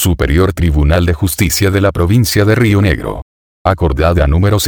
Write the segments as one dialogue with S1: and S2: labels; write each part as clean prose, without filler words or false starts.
S1: Superior Tribunal de Justicia de la Provincia de Río Negro. Acordada número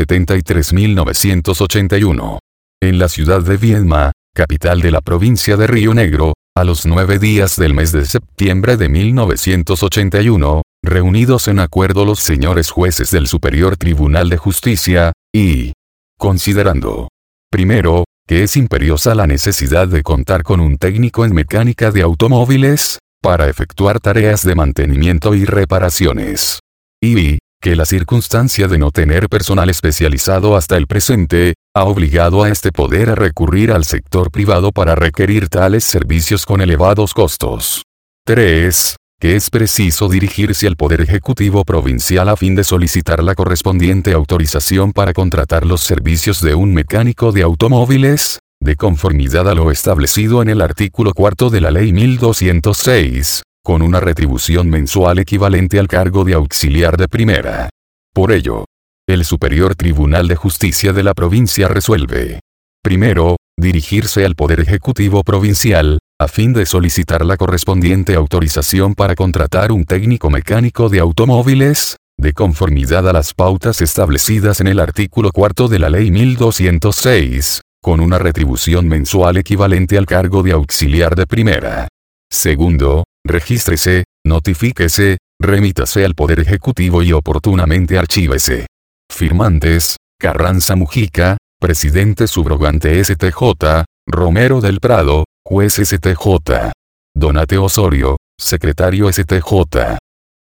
S1: 73.981. En la ciudad de Viedma, capital de la provincia de Río Negro, a los 9 días del mes de septiembre de 1981, reunidos en acuerdo los señores jueces del Superior Tribunal de Justicia, y considerando, primero, que es imperiosa la necesidad de contar con un técnico en mecánica de automóviles, para efectuar tareas de mantenimiento y reparaciones. Y que la circunstancia de no tener personal especializado hasta el presente, ha obligado a este poder a recurrir al sector privado para requerir tales servicios con elevados costos. 3. Que es preciso dirigirse al Poder Ejecutivo Provincial a fin de solicitar la correspondiente autorización para contratar los servicios de un mecánico de automóviles, de conformidad a lo establecido en el artículo 4 de la Ley 1206, con una retribución mensual equivalente al cargo de auxiliar de primera. Por ello, el Superior Tribunal de Justicia de la provincia resuelve: primero, dirigirse al Poder Ejecutivo Provincial, a fin de solicitar la correspondiente autorización para contratar un técnico mecánico de automóviles, de conformidad a las pautas establecidas en el artículo 4 de la Ley 1206, con una retribución mensual equivalente al cargo de auxiliar de primera. Segundo, regístrese, notifíquese, remítase al Poder Ejecutivo y oportunamente archívese. Firmantes: Carranza Mujica, Presidente Subrogante STJ, Romero del Prado, Juez STJ. Donate Osorio, Secretario STJ.